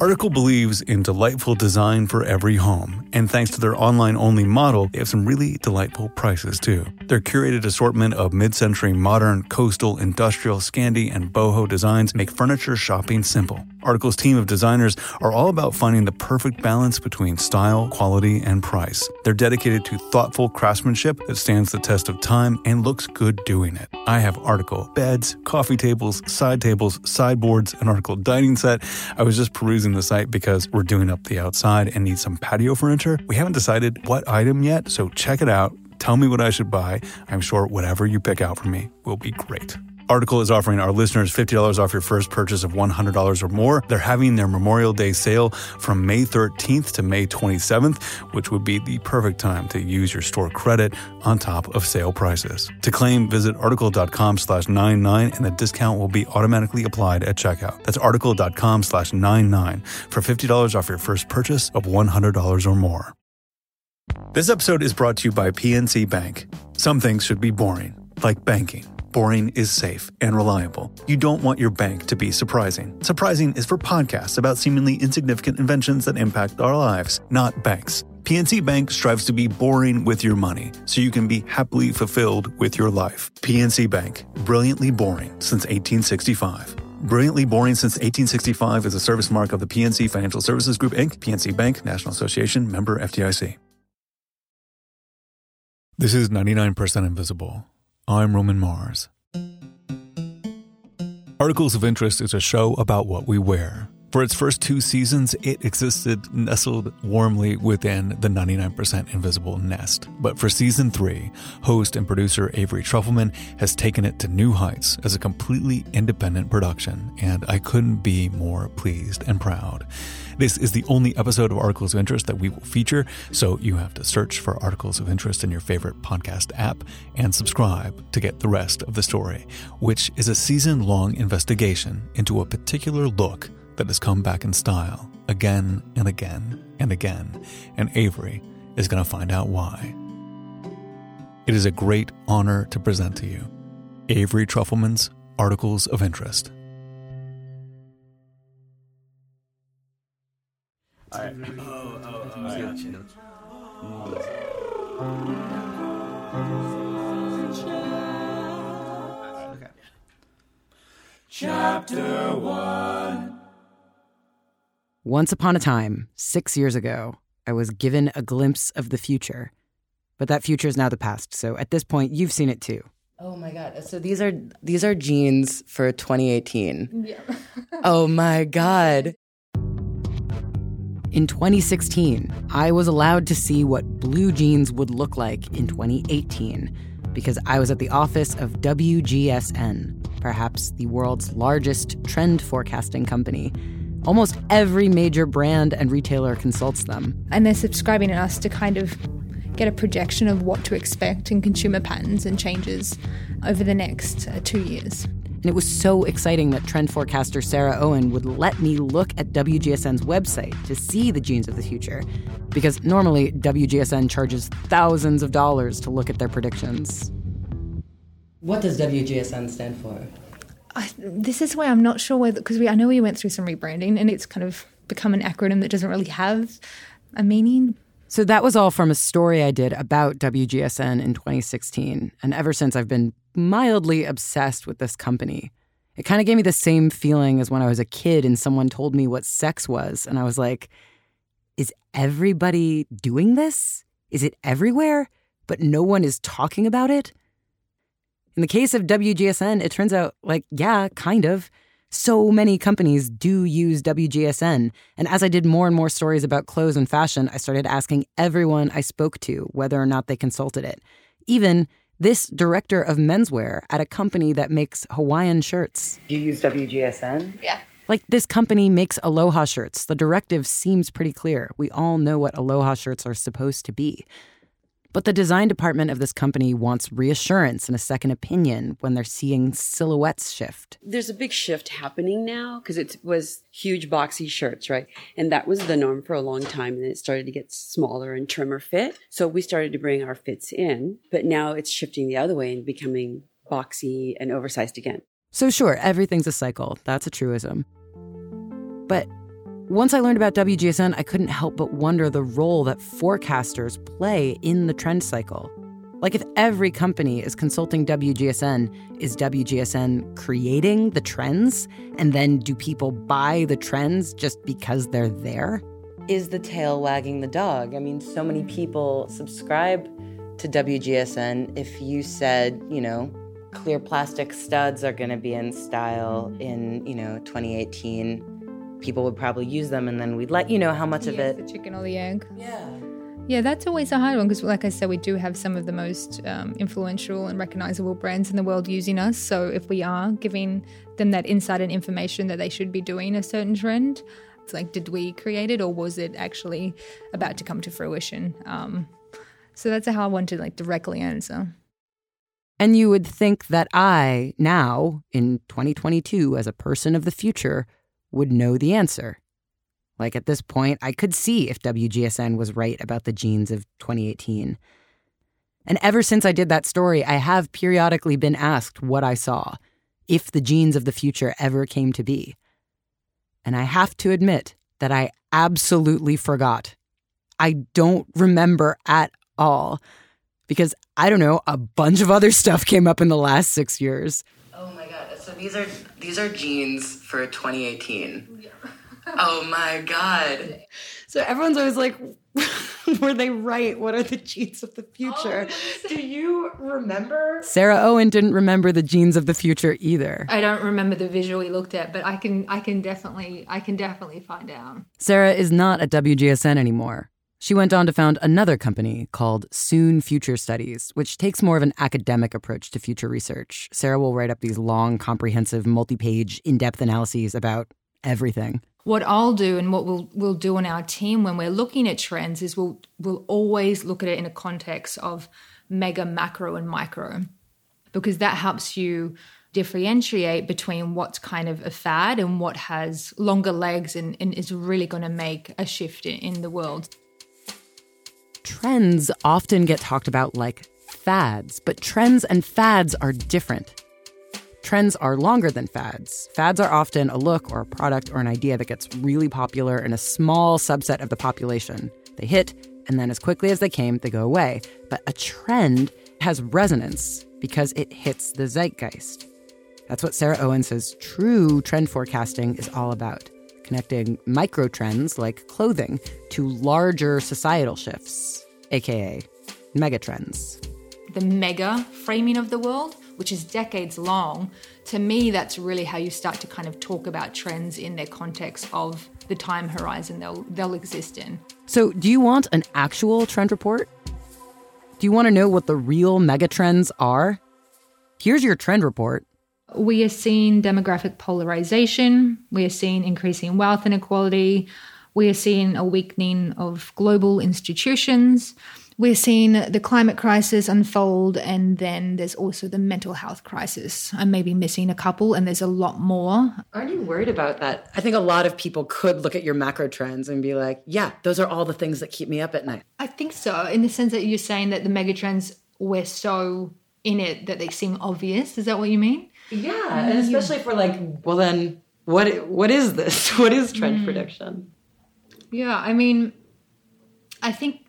Article believes in delightful design for every home, and thanks to their online-only model, they have some really delightful prices too. Their curated assortment of mid-century modern, coastal, industrial, Scandi, and boho designs make furniture shopping simple. Article's team of designers are all about finding the perfect balance between style, quality, and price. They're dedicated to thoughtful craftsmanship that stands the test of time and looks good doing it. I have Article beds, coffee tables, sideboards, an Article dining set. I was just perusing the site because we're doing up the outside and need some patio furniture. We haven't decided what item yet, so check it out. Tell me what I should buy. I'm sure whatever you pick out for me will be great. Article is offering our listeners $50 off your first purchase of $100 or more. They're having their Memorial Day sale from May 13th to May 27th, which would be the perfect time to use your store credit on top of sale prices. To claim, visit article.com/99 and the discount will be automatically applied at checkout. That's article.com/99 for $50 off your first purchase of $100 or more. This episode is brought to you by PNC Bank. Some things should be boring, like banking. Boring is safe and reliable. You don't want your bank to be surprising. Surprising is for podcasts about seemingly insignificant inventions that impact our lives, not banks. PNC Bank strives to be boring with your money, so you can be happily fulfilled with your life. PNC Bank, brilliantly boring since 1865. Brilliantly Boring Since 1865 is a service mark of the PNC Financial Services Group, Inc., PNC Bank, National Association, member FDIC. This is 99% Invisible. I'm Roman Mars. Articles of Interest is a show about what we wear. For its first 2 seasons, it existed nestled warmly within the 99% Invisible nest. But for season 3, host and producer Avery Trufelman has taken it to new heights as a completely independent production, and I couldn't be more pleased and proud. This is the only episode of Articles of Interest that we will feature, so you have to search for Articles of Interest in your favorite podcast app and subscribe to get the rest of the story, which is a season-long investigation into a particular look that has come back in style again and again and again, and Avery is going to find out why. It is a great honor to present to you Avery Trufelman's Articles of Interest. All right. Okay. Chapter 1. Once upon a time, 6 years ago, I was given a glimpse of the future. But that future is now the past, so at this point, you've seen it too. Oh my God. So these are jeans for 2018. Yeah. Oh my God. In 2016, I was allowed to see what blue jeans would look like in 2018 because I was at the office of WGSN, perhaps the world's largest trend forecasting company. Almost every major brand and retailer consults them. And they're subscribing to us to kind of get a projection of what to expect in consumer patterns and changes over the next 2 years. And it was so exciting that trend forecaster Sarah Owen would let me look at WGSN's website to see the jeans of the future. Because normally, WGSN charges thousands of dollars to look at their predictions. What does WGSN stand for? This is why I'm not sure whether, because I know we went through some rebranding and it's kind of become an acronym that doesn't really have a meaning. So that was all from a story I did about WGSN in 2016. And ever since, I've been mildly obsessed with this company. It kind of gave me the same feeling as when I was a kid and someone told me what sex was. And I was like, is everybody doing this? Is it everywhere? But no one is talking about it? In the case of WGSN, it turns out, yeah, kind of. So many companies do use WGSN. And as I did more and more stories about clothes and fashion, I started asking everyone I spoke to whether or not they consulted it. Even this director of menswear at a company that makes Hawaiian shirts. Do you use WGSN? Yeah. This company makes Aloha shirts. The directive seems pretty clear. We all know what Aloha shirts are supposed to be. But the design department of this company wants reassurance and a second opinion when they're seeing silhouettes shift. There's a big shift happening now because it was huge boxy shirts, right? And that was the norm for a long time. And it started to get smaller and trimmer fit. So we started to bring our fits in. But now it's shifting the other way and becoming boxy and oversized again. So sure, everything's a cycle. That's a truism. But Once I learned about WGSN, I couldn't help but wonder the role that forecasters play in the trend cycle. Like, if every company is consulting WGSN, is WGSN creating the trends? And then do people buy the trends just because they're there? Is the tail wagging the dog? I mean, so many people subscribe to WGSN. If you said, clear plastic studs are going to be in style in, 2018, people would probably use them, and then we'd let you know how much of it. The chicken or the egg. Yeah. Yeah, that's always a hard one because, like I said, we do have some of the most influential and recognizable brands in the world using us. So if we are giving them that insight and information that they should be doing a certain trend, it's like, did we create it or was it actually about to come to fruition? So that's a hard one to directly answer. And you would think that I, now, in 2022, as a person of the future, would know the answer. Like, at this point, I could see if WGSN was right about the jeans of 2018. And ever since I did that story, I have periodically been asked what I saw, if the jeans of the future ever came to be. And I have to admit that I absolutely forgot. I don't remember at all. Because, I don't know, a bunch of other stuff came up in the last 6 years. Oh my God. So these are jeans for 2018. Oh my God. So everyone's always like, were they right? What are the jeans of the future? Do you remember? Sarah Owen didn't remember the jeans of the future either. I don't remember the visual we looked at, but I can definitely find out. Sarah is not at WGSN anymore. She went on to found another company called Soon Future Studies, which takes more of an academic approach to future research. Sarah will write up these long, comprehensive, multi-page, in-depth analyses about everything. What I'll do and what we'll do on our team when we're looking at trends is we'll always look at it in a context of mega, macro, and micro, because that helps you differentiate between what's kind of a fad and what has longer legs and is really going to make a shift in the world. Trends often get talked about like fads, but trends and fads are different. Trends are longer than fads. Fads are often a look or a product or an idea that gets really popular in a small subset of the population. They hit, and then as quickly as they came, they go away. But a trend has resonance because it hits the zeitgeist. That's what Sarah Owen says true trend forecasting is all about. Connecting micro trends like clothing to larger societal shifts, aka megatrends. The mega framing of the world, which is decades long, to me, that's really how you start to kind of talk about trends in their context of the time horizon they'll exist in. So do you want an actual trend report? Do you want to know what the real megatrends are? Here's your trend report. We are seeing demographic polarization. We are seeing increasing wealth inequality. We are seeing a weakening of global institutions. We're seeing the climate crisis unfold, and then there's also the mental health crisis. I'm maybe missing a couple, and there's a lot more. Aren't you worried about that? I think a lot of people could look at your macro trends and be like, yeah, those are all the things that keep me up at night. I think so, in the sense that you're saying that the megatrends, we're so in it that they seem obvious. Is that what you mean? Yeah, and especially for well then, what is this? What is trend prediction? Yeah, I mean, I think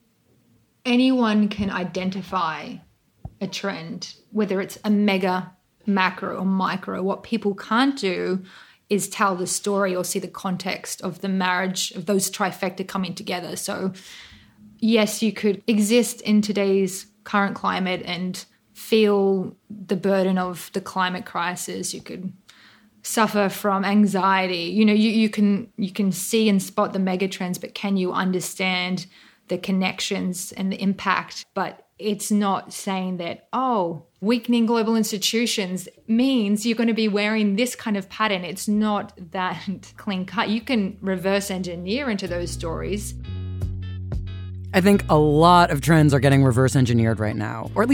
anyone can identify a trend, whether it's a mega, macro, or micro. What people can't do is tell the story or see the context of the marriage of those trifecta coming together. So, yes, you could exist in today's current climate and feel the burden of the climate crisis. You could suffer from anxiety. You can see and spot the megatrends, but can you understand the connections and the impact? But it's not saying that, weakening global institutions means you're going to be wearing this kind of pattern. It's not that clean cut. You can reverse engineer into those stories. I think a lot of trends are getting reverse engineered right now, or at least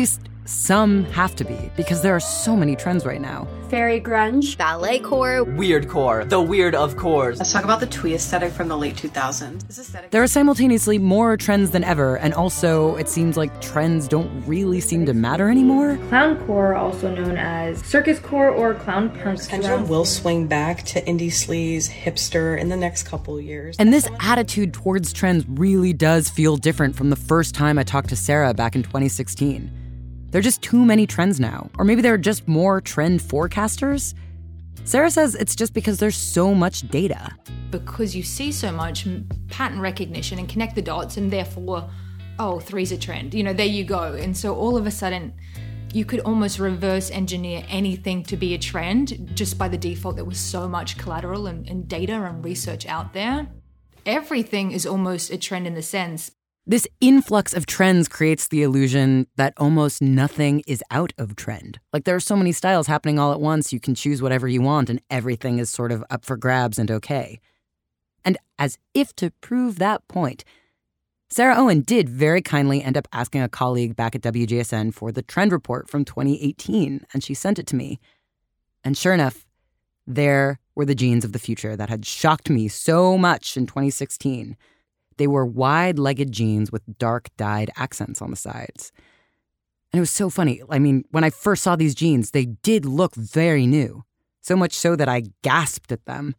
some have to be, because there are so many trends right now. Fairy grunge, ballet core, weird core, the weird of cores. Let's talk about the twee aesthetic from the late 2000s. There are simultaneously more trends than ever, and also it seems like trends don't really seem to matter anymore. Clown core, also known as circus core or clown punk. Pendulum will swing back to indie sleaze, hipster in the next couple years. And this attitude towards trends really does feel different from the first time I talked to Sarah back in 2016. There are just too many trends now, or maybe there are just more trend forecasters. Sarah says it's just because there's so much data. Because you see so much pattern recognition and connect the dots, and therefore, oh, three's a trend. You know, there you go. And so all of a sudden, you could almost reverse engineer anything to be a trend just by the default there was so much collateral and data and research out there. Everything is almost a trend in the sense. This influx of trends creates the illusion that almost nothing is out of trend. Like there are so many styles happening all at once, you can choose whatever you want and everything is sort of up for grabs and okay. And as if to prove that point, Sarah Owen did very kindly end up asking a colleague back at WGSN for the trend report from 2018, and she sent it to me. And sure enough, there were the jeans of the future that had shocked me so much in 2016. They were wide-legged jeans with dark dyed accents on the sides. And it was so funny. I mean, when I first saw these jeans, they did look very new. So much so that I gasped at them.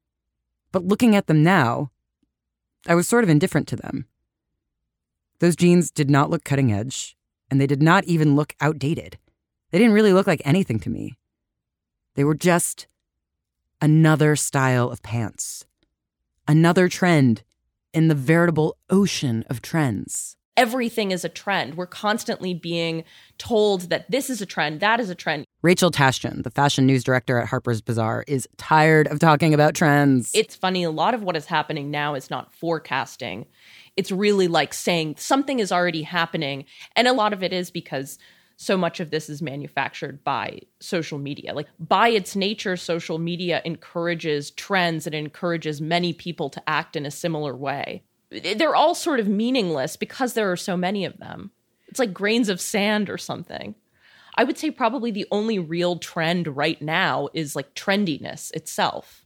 But looking at them now, I was sort of indifferent to them. Those jeans did not look cutting edge, and they did not even look outdated. They didn't really look like anything to me. They were just another style of pants. Another trend in the veritable ocean of trends. Everything is a trend. We're constantly being told that this is a trend, that is a trend. Rachel Tashjian, the fashion news director at Harper's Bazaar, is tired of talking about trends. It's funny, a lot of what is happening now is not forecasting. It's really like saying something is already happening. And a lot of it is because so much of this is manufactured by social media. Like, by its nature, social media encourages trends and encourages many people to act in a similar way. They're all sort of meaningless because there are so many of them. It's like grains of sand or something. I would say probably the only real trend right now is like trendiness itself.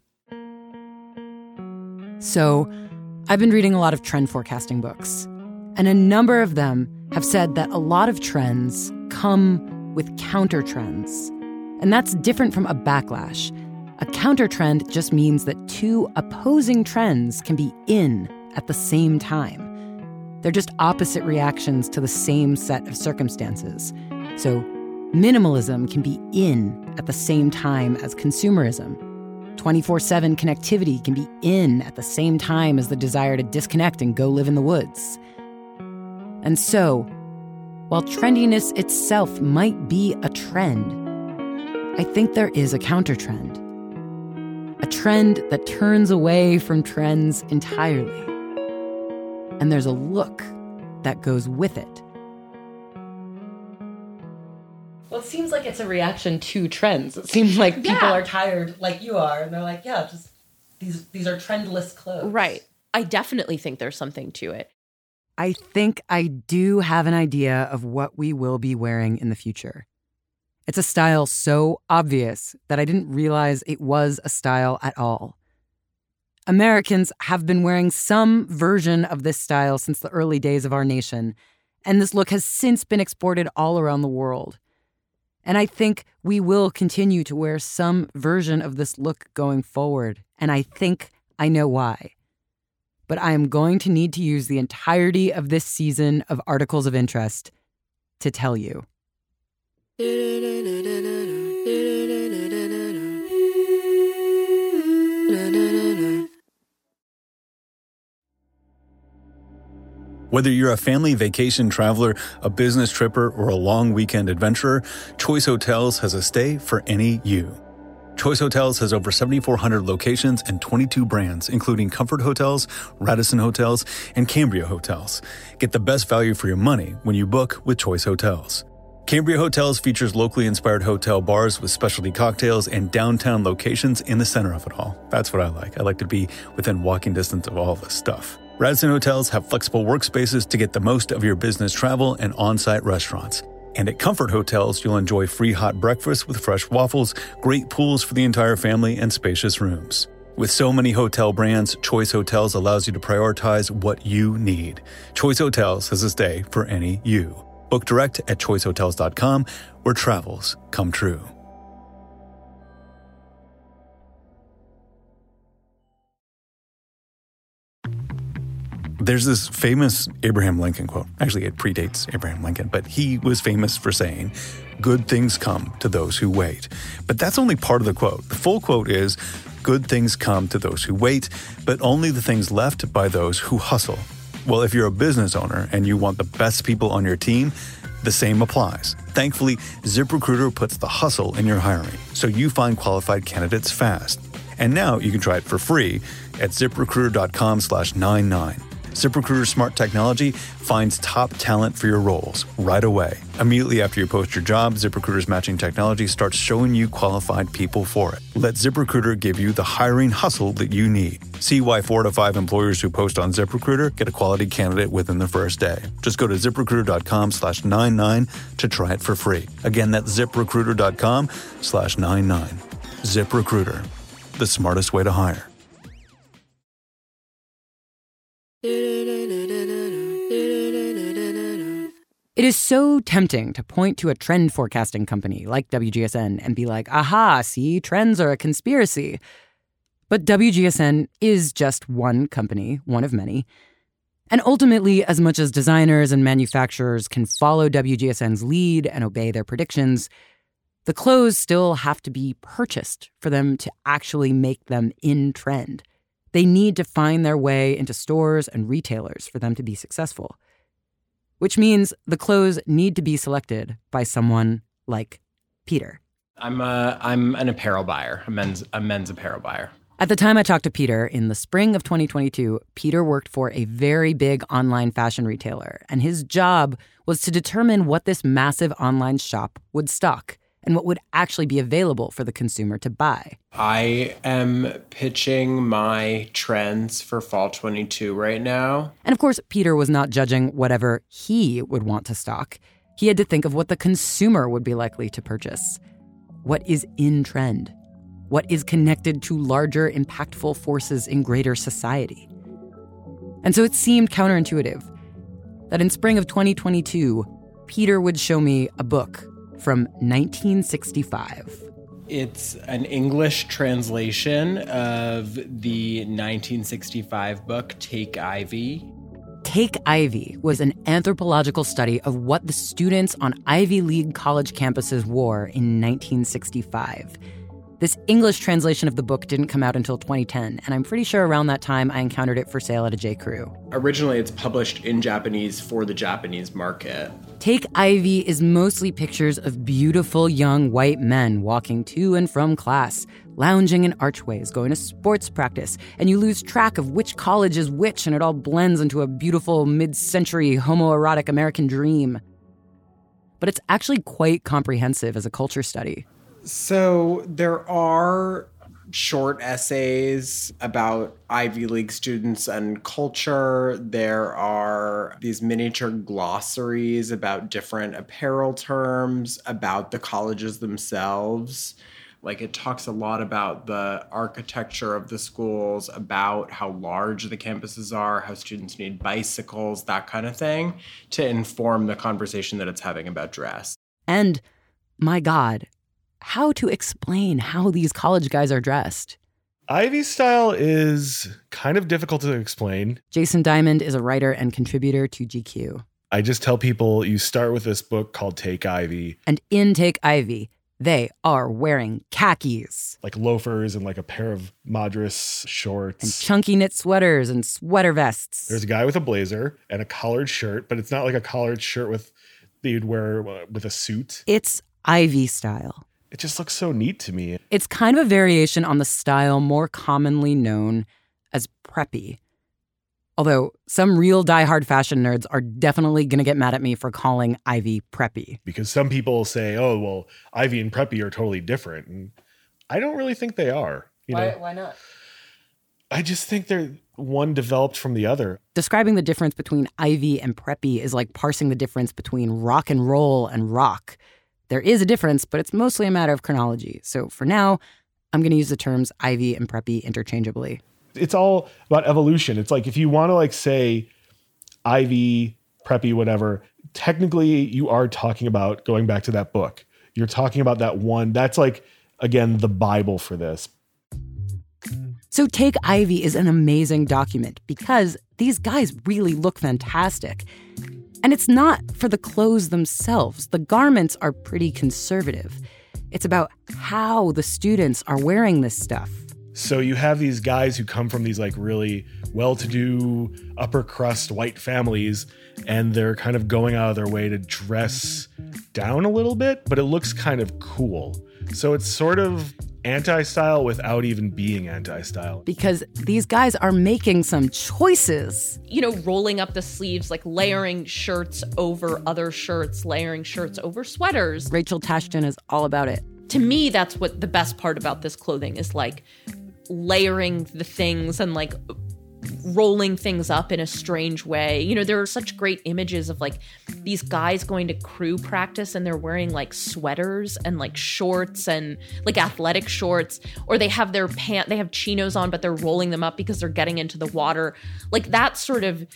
So, I've been reading a lot of trend forecasting books, and a number of them have said that a lot of trends come with counter trends. And that's different from a backlash. A counter trend just means that two opposing trends can be in at the same time. They're just opposite reactions to the same set of circumstances. So minimalism can be in at the same time as consumerism. 24/7 connectivity can be in at the same time as the desire to disconnect and go live in the woods. And so, while trendiness itself might be a trend, I think there is a counter-trend. A trend that turns away from trends entirely. And there's a look that goes with it. Well, it seems like it's a reaction to trends. It seems like people are tired like you are, and they're like, yeah, just these are trendless clothes. Right. I definitely think there's something to it. I think I do have an idea of what we will be wearing in the future. It's a style so obvious that I didn't realize it was a style at all. Americans have been wearing some version of this style since the early days of our nation, and this look has since been exported all around the world. And I think we will continue to wear some version of this look going forward, and I think I know why. But I am going to need to use the entirety of this season of Articles of Interest to tell you. Whether you're a family vacation traveler, a business tripper, or a long weekend adventurer, Choice Hotels has a stay for any you. Choice Hotels has over 7,400 locations and 22 brands, including Comfort Hotels, Radisson Hotels, and Cambria Hotels. Get the best value for your money when you book with Choice Hotels. Cambria Hotels features locally inspired hotel bars with specialty cocktails and downtown locations in the center of it all. That's what I like. I like to be within walking distance of all this stuff. Radisson Hotels have flexible workspaces to get the most of your business travel and on-site restaurants. And at Comfort Hotels, you'll enjoy free hot breakfast with fresh waffles, great pools for the entire family, and spacious rooms. With so many hotel brands, Choice Hotels allows you to prioritize what you need. Choice Hotels has a stay for any you. Book direct at choicehotels.com, where travels come true. There's this famous Abraham Lincoln quote. Actually, it predates Abraham Lincoln, but he was famous for saying, "Good things come to those who wait." But that's only part of the quote. The full quote is, "Good things come to those who wait, but only the things left by those who hustle." Well, if you're a business owner and you want the best people on your team, the same applies. Thankfully, ZipRecruiter puts the hustle in your hiring, so you find qualified candidates fast. And now you can try it for free at ZipRecruiter.com/99. ZipRecruiter's smart technology finds top talent for your roles right away. Immediately after you post your job, ZipRecruiter's matching technology starts showing you qualified people for it. Let ZipRecruiter give you the hiring hustle that you need. See why 4 to 5 employers who post on ZipRecruiter get a quality candidate within the first day. Just go to ZipRecruiter.com/99 to try it for free. Again, that's ZipRecruiter.com/99. ZipRecruiter, the smartest way to hire. It is so tempting to point to a trend forecasting company like WGSN and be like, aha, see, trends are a conspiracy. But WGSN is just one company, one of many. And ultimately, as much as designers and manufacturers can follow WGSN's lead and obey their predictions, the clothes still have to be purchased for them to actually make them in trend. They need to find their way into stores and retailers for them to be successful. Which means the clothes need to be selected by someone like Peter. I'm an apparel buyer, a men's apparel buyer. At the time I talked to Peter in the spring of 2022, Peter worked for a very big online fashion retailer, and his job was to determine what this massive online shop would stock and what would actually be available for the consumer to buy. I am pitching my trends for fall 22 right now. And of course, Peter was not judging whatever he would want to stock. He had to think of what the consumer would be likely to purchase. What is in trend? What is connected to larger, impactful forces in greater society? And so it seemed counterintuitive that in spring of 2022, Peter would show me a book from 1965. It's an English translation of the 1965 book, Take Ivy. Take Ivy was an anthropological study of what the students on Ivy League college campuses wore in 1965. This English translation of the book didn't come out until 2010, and I'm pretty sure around that time I encountered it for sale at a J.Crew. Originally, it's published in Japanese for the Japanese market. Take Ivy is mostly pictures of beautiful young white men walking to and from class, lounging in archways, going to sports practice, and you lose track of which college is which, and it all blends into a beautiful mid-century homoerotic American dream. But it's actually quite comprehensive as a culture study. So there are short essays about Ivy League students and culture. There are these miniature glossaries about different apparel terms, about the colleges themselves. Like, it talks a lot about the architecture of the schools, about how large the campuses are, how students need bicycles, that kind of thing, to inform the conversation that it's having about dress. And, my God, how to explain how these college guys are dressed. Ivy style is kind of difficult to explain. Jason Diamond is a writer and contributor to GQ. I just tell people you start with this book called Take Ivy. And in Take Ivy, they are wearing khakis. Like loafers and like a pair of Madras shorts. And chunky knit sweaters and sweater vests. There's a guy with a blazer and a collared shirt, but it's not like a collared shirt that you'd wear with a suit. It's Ivy style. It just looks so neat to me. It's kind of a variation on the style more commonly known as preppy. Although some real diehard fashion nerds are definitely going to get mad at me for calling Ivy preppy. Because some people say, oh, well, Ivy and preppy are totally different. And I don't really think they are. Why not? I just think one developed from the other. Describing the difference between Ivy and preppy is like parsing the difference between rock and roll and rock. There is a difference, but it's mostly a matter of chronology. So for now, I'm going to use the terms Ivy and preppy interchangeably. It's all about evolution. It's like if you want to like say Ivy, preppy, whatever, technically you are talking about going back to that book. You're talking about that one. That's like, again, the Bible for this. So Take Ivy is an amazing document because these guys really look fantastic. And it's not for the clothes themselves. The garments are pretty conservative. It's about how the students are wearing this stuff. So you have these guys who come from these like really well-to-do upper crust white families, and they're kind of going out of their way to dress down a little bit, but it looks kind of cool. So it's sort of anti-style without even being anti-style. Because these guys are making some choices. You know, rolling up the sleeves, like layering shirts over other shirts, layering shirts over sweaters. Rachel Tashton is all about it. To me, that's what the best part about this clothing is, like layering the things and like rolling things up in a strange way. You know, there are such great images of like these guys going to crew practice and they're wearing like sweaters and like shorts and like athletic shorts, or they have their they have chinos on, but they're rolling them up because they're getting into the water. Like that sort of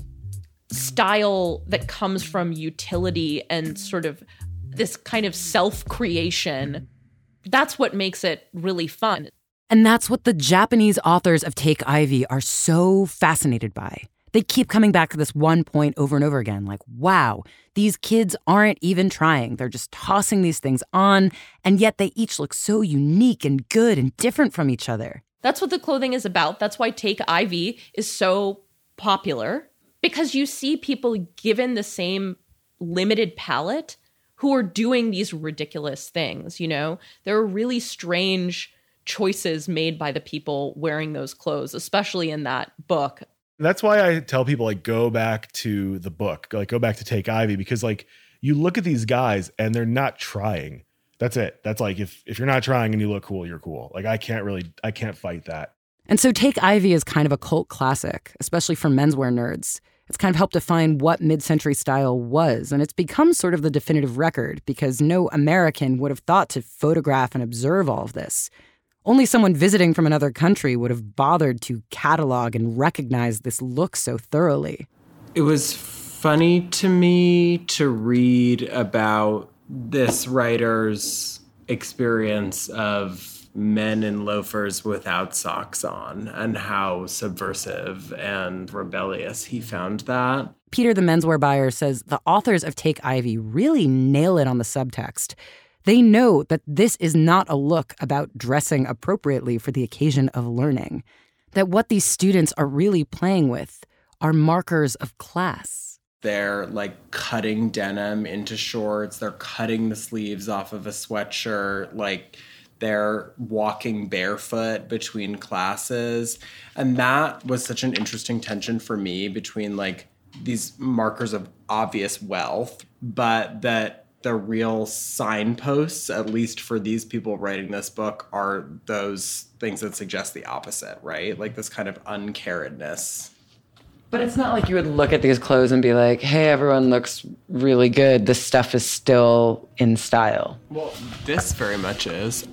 style that comes from utility and sort of this kind of self-creation. That's what makes it really fun. And that's what the Japanese authors of Take Ivy are so fascinated by. They keep coming back to this one point over and over again, like, wow, these kids aren't even trying. They're just tossing these things on, and yet they each look so unique and good and different from each other. That's what the clothing is about. That's why Take Ivy is so popular, because you see people given the same limited palette who are doing these ridiculous things, you know? There are really strange choices made by the people wearing those clothes, especially in that book. That's why I tell people, like, go back to the book, like go back to Take Ivy, because like you look at these guys and they're not trying. That's it. That's like, if you're not trying and you look cool, you're cool. Like I can't fight that. And so Take Ivy is kind of a cult classic, especially for menswear nerds. It's kind of helped define what mid-century style was, and it's become sort of the definitive record because no American would have thought to photograph and observe all of this. Only someone visiting from another country would have bothered to catalog and recognize this look so thoroughly. It was funny to me to read about this writer's experience of men in loafers without socks on and how subversive and rebellious he found that. Peter, the menswear buyer, says the authors of Take Ivy really nail it on the subtext. They know that this is not a look about dressing appropriately for the occasion of learning, that what these students are really playing with are markers of class. They're like cutting denim into shorts. They're cutting the sleeves off of a sweatshirt. Like they're walking barefoot between classes. And that was such an interesting tension for me between like these markers of obvious wealth, but that the real signposts, at least for these people writing this book, are those things that suggest the opposite, right? Like this kind of uncaredness. But it's not like you would look at these clothes and be like, hey, everyone looks really good. This stuff is still in style. Well, this very much is.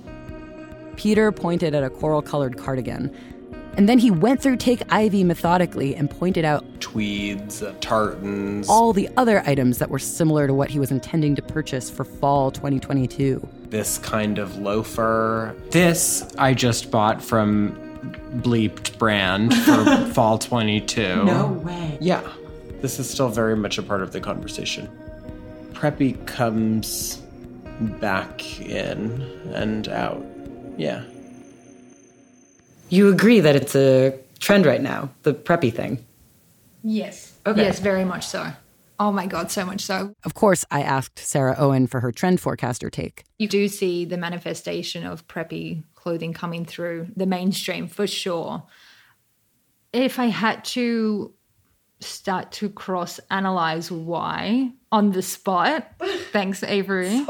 Peter pointed at a coral-colored cardigan, and then he went through Take Ivy methodically and pointed out tweeds, tartans, all the other items that were similar to what he was intending to purchase for fall 2022. This kind of loafer. This I just bought from Bleeped brand for fall 22. No way. Yeah. This is still very much a part of the conversation. Preppy comes back in and out. Yeah. You agree that it's a trend right now, the preppy thing? Yes. Okay. Yes, very much so. Oh my God, so much so. Of course, I asked Sarah Owen for her trend forecaster take. You do see the manifestation of preppy clothing coming through the mainstream for sure. If I had to start to cross-analyze why on the spot. Thanks, Avery.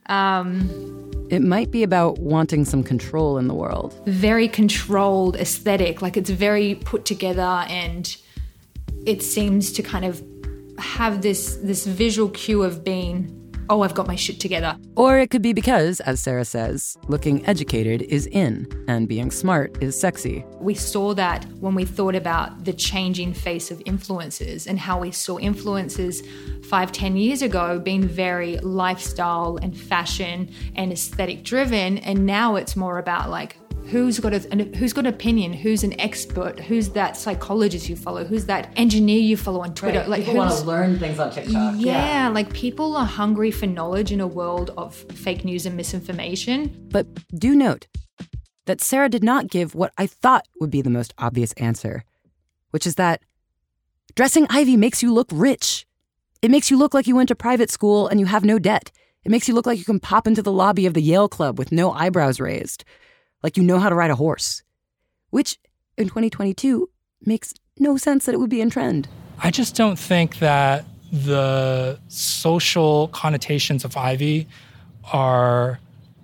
It might be about wanting some control in the world. Very controlled aesthetic, like it's very put together, and it seems to kind of have this visual cue of being, oh, I've got my shit together. Or it could be because, as Sarah says, looking educated is in and being smart is sexy. We saw that when we thought about the changing face of influencers and how we saw influencers 5-10 years ago being very lifestyle and fashion and aesthetic driven. And now it's more about like, who's got an opinion, who's an expert, who's that psychologist you follow, who's that engineer you follow on Twitter. Right. Like, people want to learn things on TikTok. Yeah, like people are hungry for knowledge in a world of fake news and misinformation. But do note that Sarah did not give what I thought would be the most obvious answer, which is that dressing Ivy makes you look rich. It makes you look like you went to private school and you have no debt. It makes you look like you can pop into the lobby of the Yale Club with no eyebrows raised. Like you know how to ride a horse, which in 2022 makes no sense that it would be in trend. I just don't think that the social connotations of Ivy are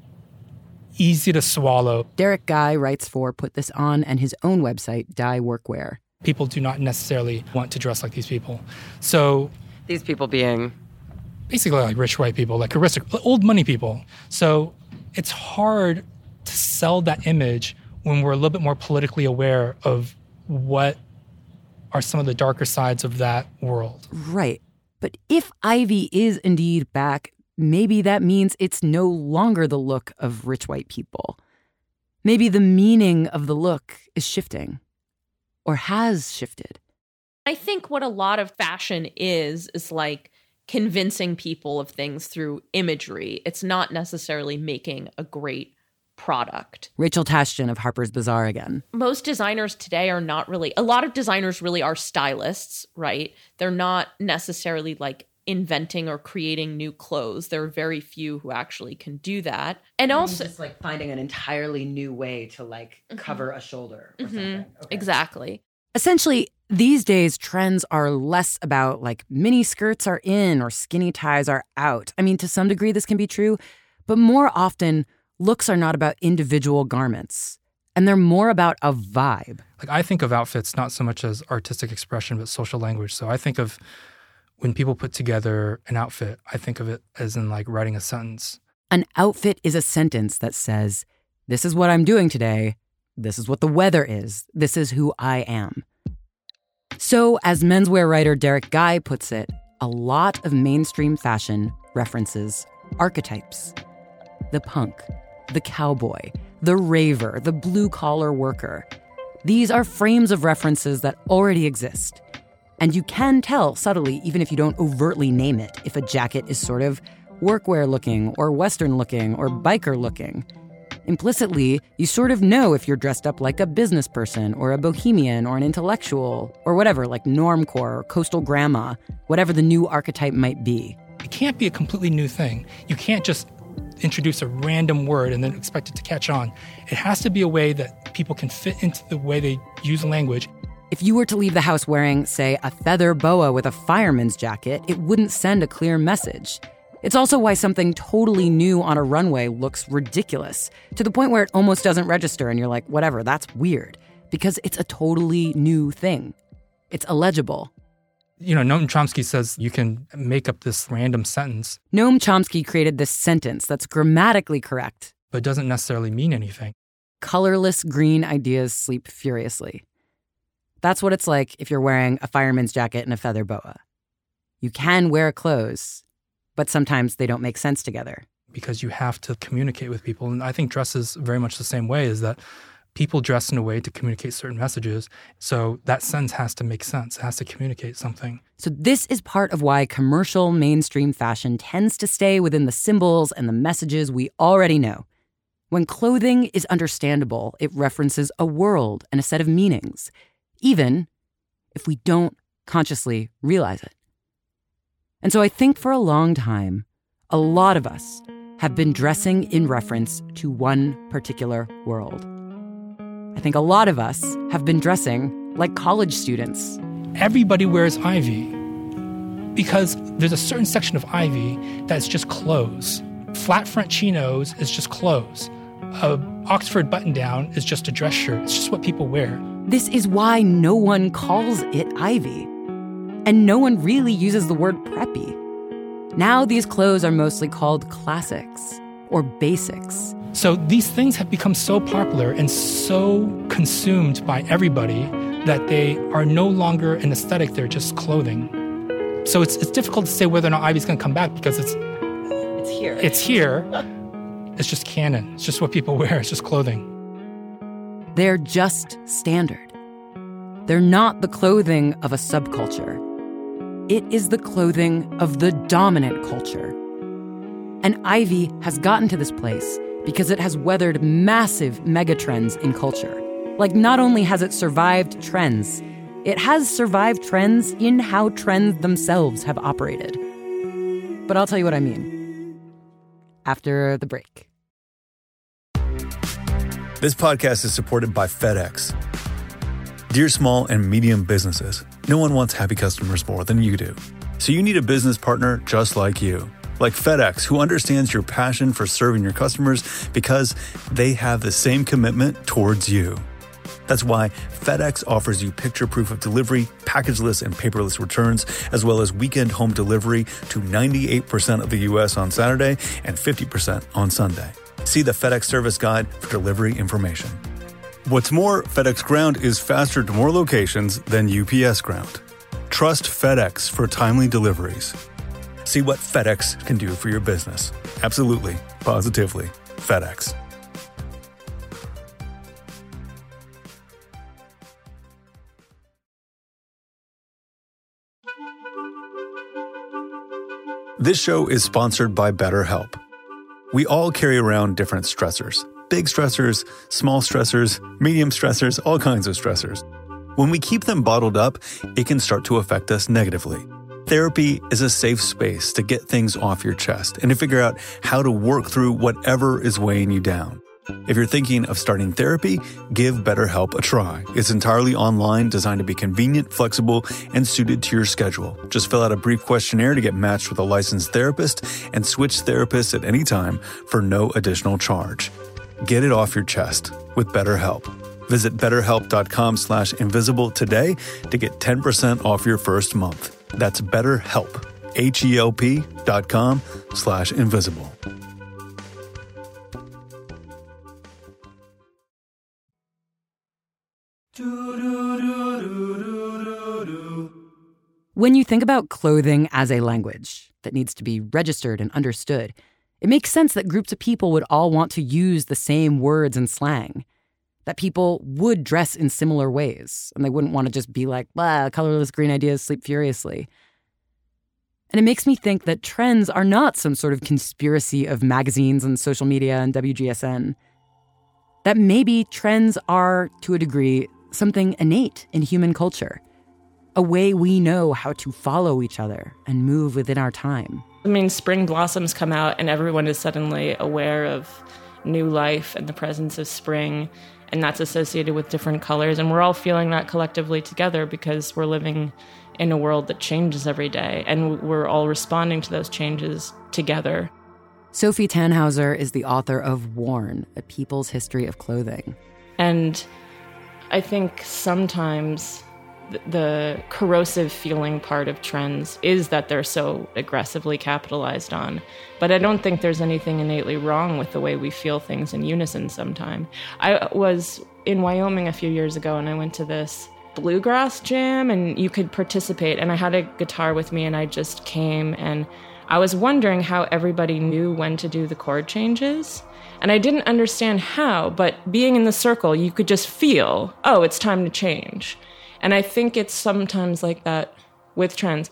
easy to swallow. Derek Guy writes for Put This On and his own website, Dye Workwear. People do not necessarily want to dress like these people. So these people being basically like rich white people, like old money people. So it's hard to sell that image when we're a little bit more politically aware of what are some of the darker sides of that world. Right. But if Ivy is indeed back, maybe that means it's no longer the look of rich white people. Maybe the meaning of the look is shifting or has shifted. I think what a lot of fashion is like convincing people of things through imagery. It's not necessarily making a great product. Rachel Tashjian of Harper's Bazaar again. Most designers today are not really, a lot of designers really are stylists, right? They're not necessarily like inventing or creating new clothes. There are very few who actually can do that. And also just like finding an entirely new way to like cover a shoulder or something. Okay. Exactly. Essentially, these days, trends are less about like mini skirts are in or skinny ties are out. I mean, to some degree, this can be true, but more often, looks are not about individual garments, and they're more about a vibe. Like I think of outfits not so much as artistic expression, but social language. So I think of when people put together an outfit, I think of it as in like writing a sentence. An outfit is a sentence that says, this is what I'm doing today. This is what the weather is. This is who I am. So as menswear writer Derek Guy puts it, a lot of mainstream fashion references archetypes. The punk, the cowboy, the raver, the blue-collar worker. These are frames of references that already exist. And you can tell subtly, even if you don't overtly name it, if a jacket is sort of workwear-looking or Western-looking or biker-looking. Implicitly, you sort of know if you're dressed up like a business person or a bohemian or an intellectual or whatever, like normcore or coastal grandma, whatever the new archetype might be. It can't be a completely new thing. You can't just introduce a random word and then expect it to catch on. It has to be a way that people can fit into the way they use language. If you were to leave the house wearing, say, a feather boa with a fireman's jacket, it wouldn't send a clear message. It's also why something totally new on a runway looks ridiculous, to the point where it almost doesn't register and you're like, whatever, that's weird, because it's a totally new thing. It's illegible. You know, Noam Chomsky says you can make up this random sentence. Noam Chomsky created this sentence that's grammatically correct, but doesn't necessarily mean anything. Colorless green ideas sleep furiously. That's what it's like if you're wearing a fireman's jacket and a feather boa. You can wear clothes, but sometimes they don't make sense together. Because you have to communicate with people. And I think dress is very much the same way, is that people dress in a way to communicate certain messages. So that sentence has to make sense. It has to communicate something. So this is part of why commercial mainstream fashion tends to stay within the symbols and the messages we already know. When clothing is understandable, it references a world and a set of meanings, even if we don't consciously realize it. And so I think for a long time, a lot of us have been dressing in reference to one particular world. I think a lot of us have been dressing like college students. everybody wears ivy because there's a certain section of ivy that's just clothes. Flat front chinos is just clothes. A Oxford button-down is just a dress shirt. It's just what people wear. This is why no one calls it ivy. And no one really uses the word preppy. Now these clothes are mostly called classics or basics. So these things have become so popular and so consumed by everybody that they are no longer an aesthetic, they're just clothing. So it's difficult to say whether or not ivy's going to come back because it's here. It's here. It's just canon. It's just what people wear. It's just clothing. They're just standard. They're not the clothing of a subculture. It is the clothing of the dominant culture. And ivy has gotten to this place because it has weathered massive megatrends in culture. Like, not only has it survived trends, it has survived trends in how trends themselves have operated. But I'll tell you what I mean after the break. This podcast is supported by FedEx. Dear small and medium businesses, no one wants happy customers more than you do. So you need a business partner just like you. Like FedEx, who understands your passion for serving your customers because they have the same commitment towards you. That's why FedEx offers you picture proof of delivery, packageless and paperless returns, as well as weekend home delivery to 98% of the U.S. on Saturday and 50% on Sunday. See the FedEx service guide for delivery information. What's more, FedEx Ground is faster to more locations than UPS Ground. Trust FedEx for timely deliveries. See what FedEx can do for your business. Absolutely, positively, FedEx. This show is sponsored by BetterHelp. We all carry around different stressors. Big stressors, small stressors, medium stressors, all kinds of stressors. When we keep them bottled up, it can start to affect us negatively. Therapy is a safe space to get things off your chest and to figure out how to work through whatever is weighing you down. If you're thinking of starting therapy, give BetterHelp a try. It's entirely online, designed to be convenient, flexible, and suited to your schedule. Just fill out a brief questionnaire to get matched with a licensed therapist and switch therapists at any time for no additional charge. Get it off your chest with BetterHelp. Visit BetterHelp.com/invisible today to get 10% off your first month. That's BetterHelp, HELP.com/invisible. When you think about clothing as a language that needs to be registered and understood, it makes sense that groups of people would all want to use the same words and slang, that people would dress in similar ways, and they wouldn't want to just be like, colorless green ideas sleep furiously. And it makes me think that trends are not some sort of conspiracy of magazines and social media and WGSN. That maybe trends are, to a degree, something innate in human culture. A way we know how to follow each other and move within our time. I mean, spring blossoms come out and everyone is suddenly aware of new life and the presence of spring, and that's associated with different colors. And we're all feeling that collectively together because we're living in a world that changes every day, and we're all responding to those changes together. Sophie Tannhauser is the author of Worn, A People's History of Clothing. And I think sometimes the corrosive feeling part of trends is that they're so aggressively capitalized on. But I don't think there's anything innately wrong with the way we feel things in unison sometime. I was in Wyoming a few years ago and I went to this bluegrass jam and you could participate, and I had a guitar with me and I just came and I was wondering how everybody knew when to do the chord changes. And I didn't understand how, but being in the circle, you could just feel, oh, it's time to change. And I think it's sometimes like that with trends.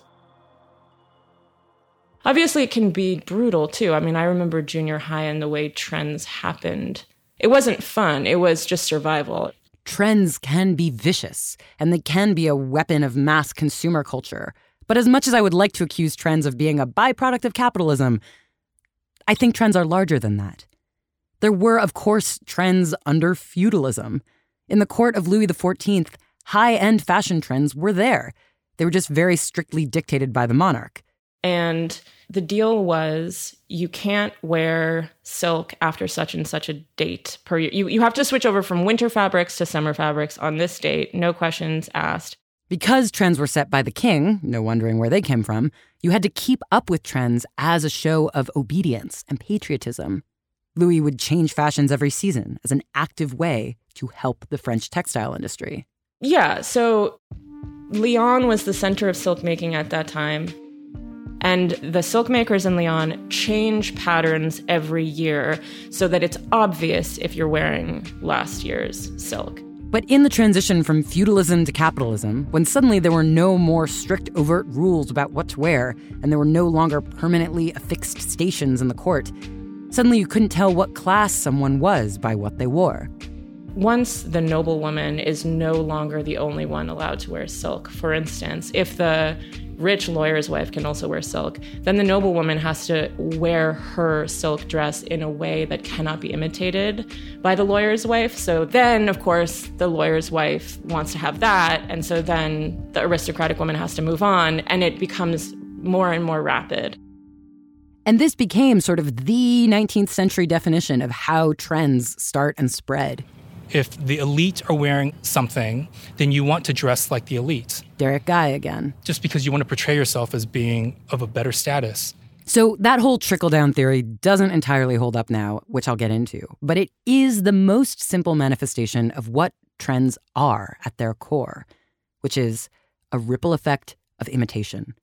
Obviously, it can be brutal, too. I mean, I remember junior high and the way trends happened. It wasn't fun. It was just survival. Trends can be vicious, and they can be a weapon of mass consumer culture. But as much as I would like to accuse trends of being a byproduct of capitalism, I think trends are larger than that. There were, of course, trends under feudalism. In the court of Louis XIV, high-end fashion trends were there. They were just very strictly dictated by the monarch. And the deal was you can't wear silk after such and such a date per year. You have to switch over from winter fabrics to summer fabrics on this date, no questions asked. Because trends were set by the king, no wondering where they came from, you had to keep up with trends as a show of obedience and patriotism. Louis would change fashions every season as an active way to help the French textile industry. Yeah, so Lyon was the center of silk making at that time. And the silk makers in Lyon change patterns every year so that it's obvious if you're wearing last year's silk. But in the transition from feudalism to capitalism, when suddenly there were no more strict overt rules about what to wear, and there were no longer permanently affixed stations in the court, suddenly you couldn't tell what class someone was by what they wore. Once the noblewoman is no longer the only one allowed to wear silk, for instance, if the rich lawyer's wife can also wear silk, then the noblewoman has to wear her silk dress in a way that cannot be imitated by the lawyer's wife. So then, of course, the lawyer's wife wants to have that, and so then the aristocratic woman has to move on, and it becomes more and more rapid. And this became sort of the 19th century definition of how trends start and spread. If the elite are wearing something, then you want to dress like the elite. Derek Guy again. Just because you want to portray yourself as being of a better status. So that whole trickle-down theory doesn't entirely hold up now, which I'll get into. But it is the most simple manifestation of what trends are at their core, which is a ripple effect of imitation.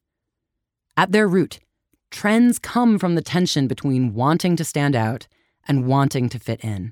At their root, trends come from the tension between wanting to stand out and wanting to fit in.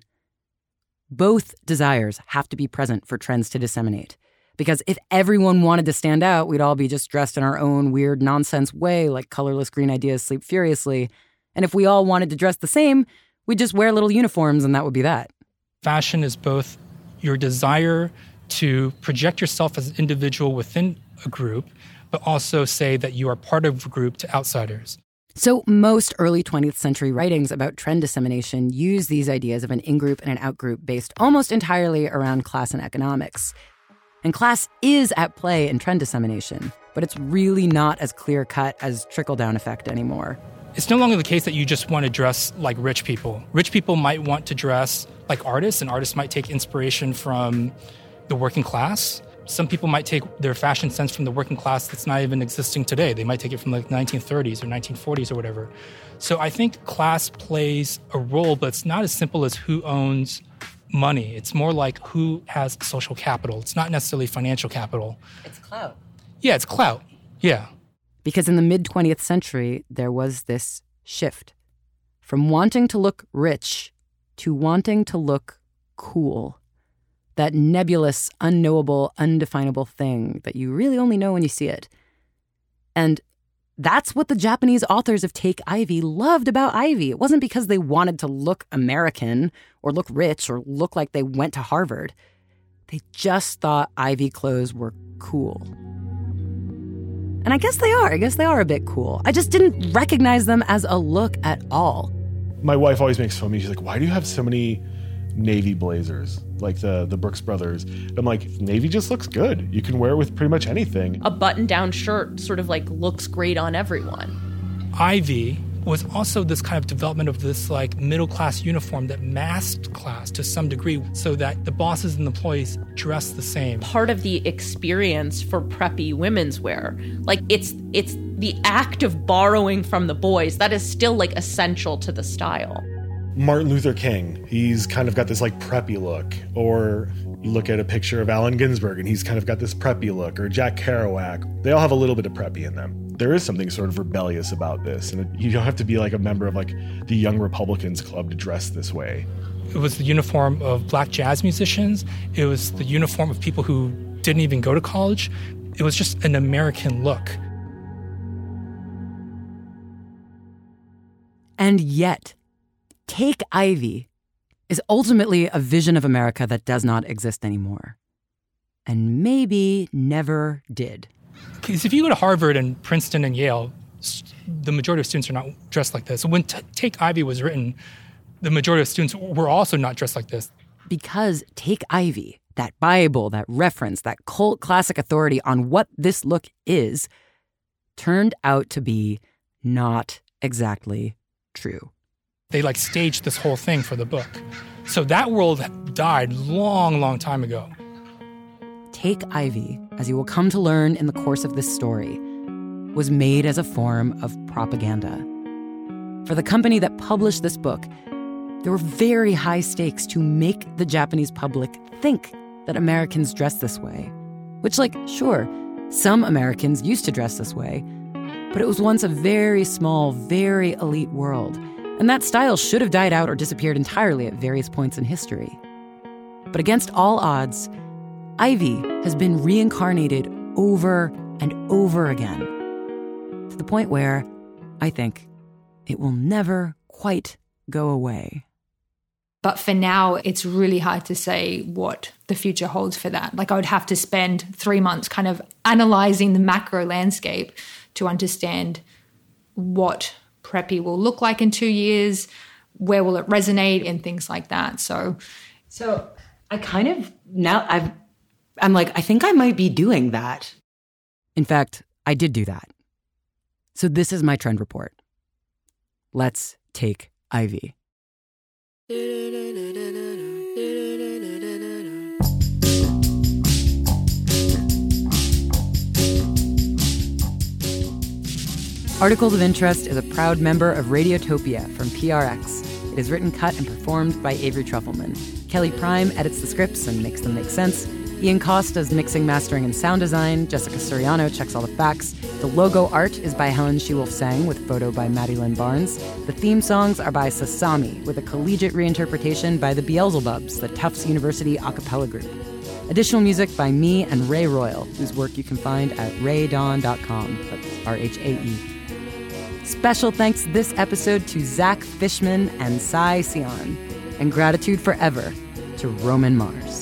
Both desires have to be present for trends to disseminate. Because if everyone wanted to stand out, we'd all be just dressed in our own weird nonsense way, like colorless green ideas sleep furiously. And if we all wanted to dress the same, we'd just wear little uniforms and that would be that. Fashion is both your desire to project yourself as an individual within a group, but also say that you are part of a group to outsiders. So most early 20th century writings about trend dissemination use these ideas of an in-group and an out-group based almost entirely around class and economics. And class is at play in trend dissemination, but it's really not as clear-cut as trickle-down effect anymore. It's no longer the case that you just want to dress like rich people. Rich people might want to dress like artists, and artists might take inspiration from the working class. Some people might take their fashion sense from the working class that's not even existing today. They might take it from the 1930s or 1940s or whatever. So I think class plays a role, but it's not as simple as who owns money. It's more like who has social capital. It's not necessarily financial capital. It's clout. Yeah, it's clout. Yeah. Because in the mid-20th century, there was this shift from wanting to look rich to wanting to look cool. That nebulous, unknowable, undefinable thing that you really only know when you see it. And that's what the Japanese authors of Take Ivy loved about Ivy. It wasn't because they wanted to look American or look rich or look like they went to Harvard. They just thought Ivy clothes were cool. And I guess they are. I guess they are a bit cool. I just didn't recognize them as a look at all. My wife always makes fun of me. She's like, why do you have so many navy blazers, like the Brooks Brothers? I'm like, navy just looks good. You can wear it with pretty much anything. A button-down shirt sort of like looks great on everyone. Ivy was also this kind of development of this like middle-class uniform that masked class to some degree so that the bosses and employees dress the same. Part of the experience for preppy women's wear, like it's the act of borrowing from the boys that is still like essential to the style. Martin Luther King, he's kind of got this like preppy look. Or you look at a picture of Allen Ginsberg and he's kind of got this preppy look. Or Jack Kerouac. They all have a little bit of preppy in them. There is something sort of rebellious about this. And you don't have to be like a member of like the Young Republicans Club to dress this way. It was the uniform of black jazz musicians. It was the uniform of people who didn't even go to college. It was just an American look. And yet, Take Ivy is ultimately a vision of America that does not exist anymore. And maybe never did. Because if you go to Harvard and Princeton and Yale, the majority of students are not dressed like this. When Take Ivy was written, the majority of students were also not dressed like this. Because Take Ivy, that Bible, that reference, that cult classic authority on what this look is, turned out to be not exactly true. They staged this whole thing for the book. So that world died long, long time ago. Take Ivy, as you will come to learn in the course of this story, was made as a form of propaganda. For the company that published this book, there were very high stakes to make the Japanese public think that Americans dress this way. Which, sure, some Americans used to dress this way, but it was once a very small, very elite world, and that style should have died out or disappeared entirely at various points in history. But against all odds, Ivy has been reincarnated over and over again, to the point where I think it will never quite go away. But for now, it's really hard to say what the future holds for that. I would have to spend 3 months kind of analyzing the macro landscape to understand what preppy will look like in 2 years, where will it resonate, and things like that. So I kind of, now I'm I think I might be doing that. In fact, I did do that. So this is my trend report. Let's take Ivy. Articles of Interest is a proud member of Radiotopia from PRX. It is written, cut, and performed by Avery Trufelman. Kelly Prime edits the scripts and makes them make sense. Ian Koss does mixing, mastering, and sound design. Jessica Soriano checks all the facts. The logo art is by Helen Shewolf-Sang with photo by Maddie Lynn Barnes. The theme songs are by Sasami with a collegiate reinterpretation by the Beelzebubs, the Tufts University a cappella group. Additional music by me and Ray Royal, whose work you can find at raydawn.com. That's RHAE. Special thanks this episode to Zach Fishman and Sai Sion. And gratitude forever to Roman Mars.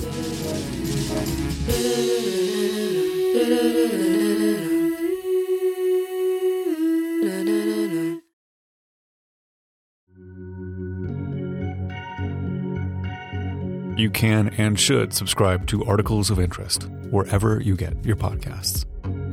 You can and should subscribe to Articles of Interest wherever you get your podcasts.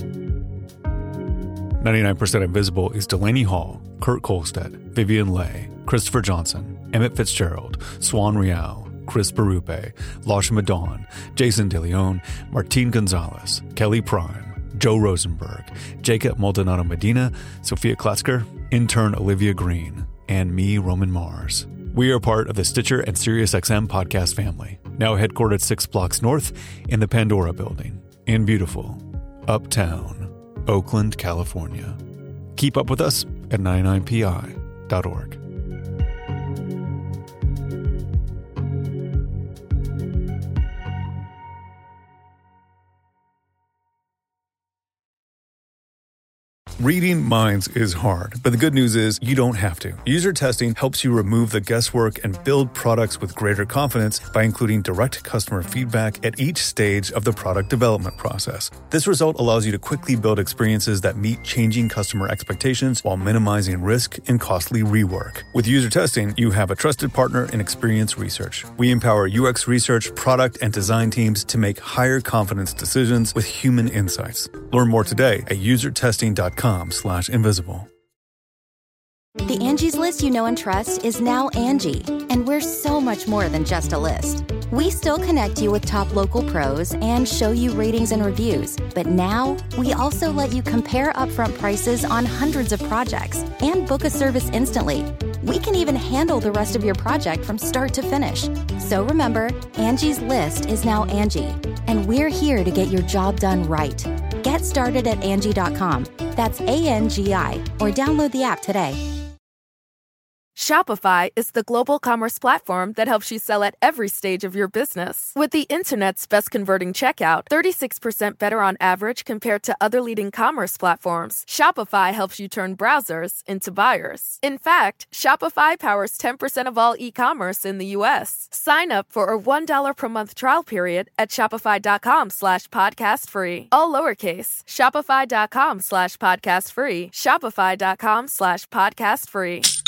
99% Invisible is Delaney Hall, Kurt Kolstedt, Vivian Leigh, Christopher Johnson, Emmett Fitzgerald, Swan Rial, Chris Barupe, Lashma Dawn, Jason DeLeon, Martin Gonzalez, Kelly Prime, Joe Rosenberg, Jacob Maldonado Medina, Sophia Klatzker, intern Olivia Green, and me, Roman Mars. We are part of the Stitcher and SiriusXM podcast family, now headquartered 6 blocks north in the Pandora Building, in beautiful, uptown, Oakland, California. Keep up with us at 99pi.org. Reading minds is hard, but the good news is you don't have to. User testing helps you remove the guesswork and build products with greater confidence by including direct customer feedback at each stage of the product development process. This result allows you to quickly build experiences that meet changing customer expectations while minimizing risk and costly rework. With user testing, you have a trusted partner in Experience Research. We empower UX research, product, and design teams to make higher confidence decisions with human insights. Learn more today at usertesting.com/invisible. The Angie's List you know and trust is now Angie, and we're so much more than just a list. We still connect you with top local pros and show you ratings and reviews, but now we also let you compare upfront prices on hundreds of projects and book a service instantly. We can even handle the rest of your project from start to finish. So remember, Angie's List is now Angie, and we're here to get your job done right. Get started at Angie.com. That's ANGI, or download the app today. Shopify is the global commerce platform that helps you sell at every stage of your business. With the internet's best converting checkout, 36% better on average compared to other leading commerce platforms, Shopify helps you turn browsers into buyers. In fact, Shopify powers 10% of all e-commerce in the U.S. Sign up for a $1 per month trial period at shopify.com/podcastfree. All lowercase, shopify.com/podcastfree, shopify.com/podcastfree.